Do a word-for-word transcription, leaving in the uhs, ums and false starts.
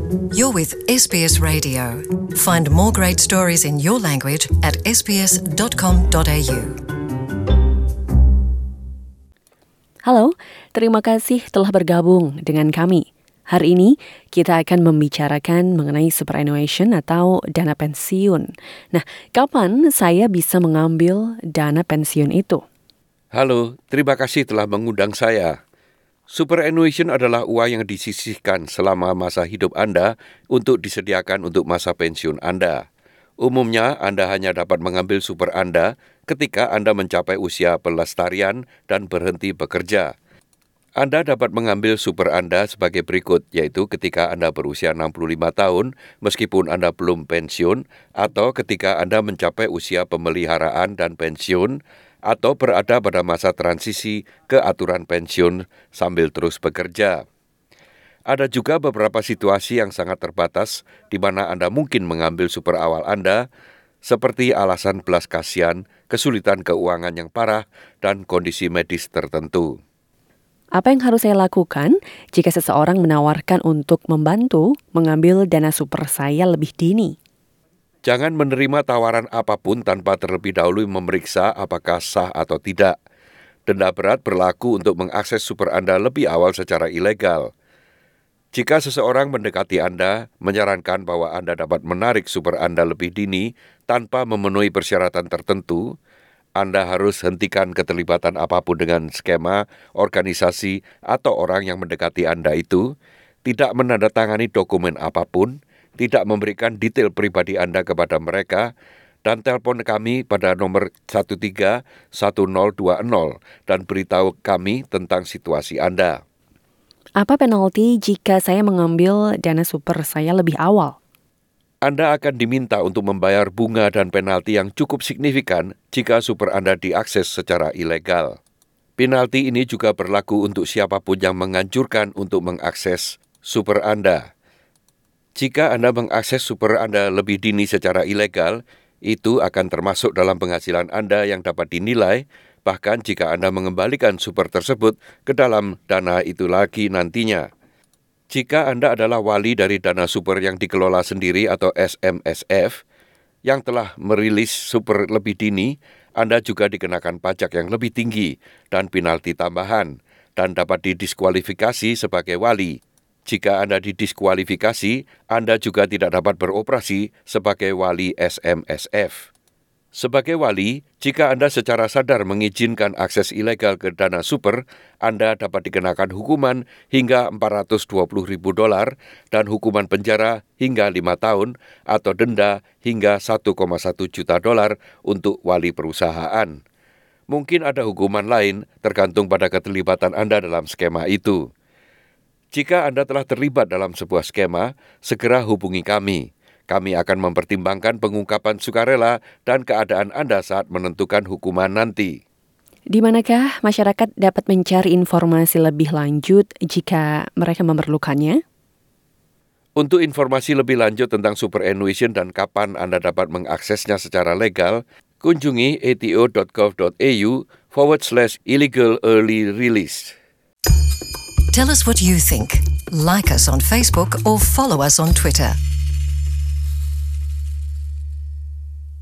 You're with S B S Radio. Find more great stories in your language at s b s dot com dot a u. Halo, terima kasih telah bergabung dengan kami. Hari ini kita akan membicarakan mengenai superannuation atau dana pensiun. Nah, kapan saya bisa mengambil dana pensiun itu? Halo, terima kasih telah mengundang saya. Superannuation adalah uang yang disisihkan selama masa hidup Anda untuk disediakan untuk masa pensiun Anda. Umumnya, Anda hanya dapat mengambil super Anda ketika Anda mencapai usia pelestarian dan berhenti bekerja. Anda dapat mengambil super Anda sebagai berikut, yaitu ketika Anda berusia enam puluh lima tahun meskipun Anda belum pensiun, atau ketika Anda mencapai usia pemeliharaan dan pensiun, atau berada pada masa transisi ke aturan pensiun sambil terus bekerja. Ada juga beberapa situasi yang sangat terbatas di mana Anda mungkin mengambil super awal Anda, seperti alasan belas kasihan, kesulitan keuangan yang parah, dan kondisi medis tertentu. Apa yang harus saya lakukan jika seseorang menawarkan untuk membantu mengambil dana super saya lebih dini? Jangan menerima tawaran apapun tanpa terlebih dahulu memeriksa apakah sah atau tidak. Denda berat berlaku untuk mengakses super Anda lebih awal secara ilegal. Jika seseorang mendekati Anda, menyarankan bahwa Anda dapat menarik super Anda lebih dini tanpa memenuhi persyaratan tertentu, Anda harus hentikan keterlibatan apapun dengan skema, organisasi, atau orang yang mendekati Anda itu, tidak menandatangani dokumen apapun, tidak memberikan detail pribadi Anda kepada mereka, dan telepon kami pada nomor satu tiga satu nol dua nol dan beritahu kami tentang situasi Anda. Apa penalti jika saya mengambil dana super saya lebih awal? Anda akan diminta untuk membayar bunga dan penalti yang cukup signifikan jika super Anda diakses secara ilegal. Penalti ini juga berlaku untuk siapapun yang menganjurkan untuk mengakses super Anda. Jika Anda mengakses super Anda lebih dini secara ilegal, itu akan termasuk dalam penghasilan Anda yang dapat dinilai, bahkan jika Anda mengembalikan super tersebut ke dalam dana itu lagi nantinya. Jika Anda adalah wali dari dana super yang dikelola sendiri atau S M S F, yang telah merilis super lebih dini, Anda juga dikenakan pajak yang lebih tinggi dan penalti tambahan, dan dapat didiskualifikasi sebagai wali. Jika Anda didiskualifikasi, Anda juga tidak dapat beroperasi sebagai wali S M S F. Sebagai wali, jika Anda secara sadar mengizinkan akses ilegal ke dana super, Anda dapat dikenakan hukuman hingga empat ratus dua puluh ribu dolar dan hukuman penjara hingga lima tahun atau denda hingga satu koma satu juta dolar untuk wali perusahaan. Mungkin ada hukuman lain tergantung pada keterlibatan Anda dalam skema itu. Jika Anda telah terlibat dalam sebuah skema, segera hubungi kami. Kami akan mempertimbangkan pengungkapan sukarela dan keadaan Anda saat menentukan hukuman nanti. Di manakah masyarakat dapat mencari informasi lebih lanjut jika mereka memerlukannya? Untuk informasi lebih lanjut tentang superannuation dan kapan Anda dapat mengaksesnya secara legal, kunjungi a t o dot gov dot a u forward slash illegal early release. Tell us what you think. Like us on Facebook or follow us on Twitter.